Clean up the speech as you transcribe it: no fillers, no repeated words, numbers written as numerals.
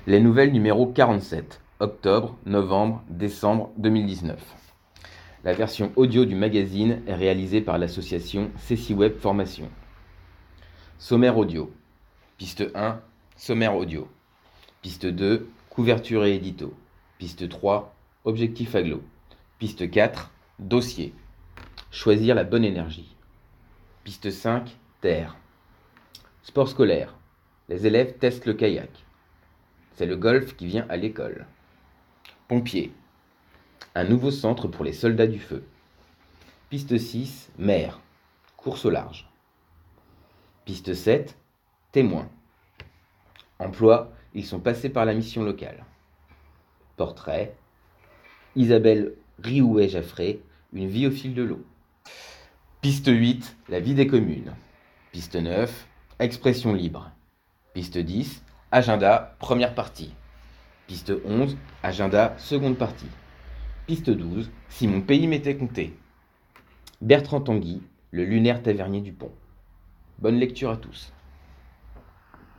Les nouvelles numéro 47, octobre, novembre, décembre 2019. La version audio du magazine est réalisée par l'association CeciWeb Formation. Sommaire audio. Piste 1, sommaire audio. Piste 2, couverture et édito. Piste 3, objectif aglo. Piste 4, dossier. Choisir la bonne énergie. Piste 5, terre. Sport scolaire. Les élèves testent le kayak. C'est le golf qui vient à l'école. Pompiers. Un nouveau centre pour les soldats du feu. Piste 6, mer. Course au large. Piste 7, témoins. Emploi, ils sont passés par la mission locale. Portrait. Isabelle Riouet-Jaffré, une vie au fil de l'eau. Piste 8, la vie des communes. Piste 9, expression libre. Piste 10, agenda, première partie. Piste 11, agenda, seconde partie. Piste 12, si mon pays m'était compté. Bertrand Tanguy, le lunaire tavernier du pont. Bonne lecture à tous.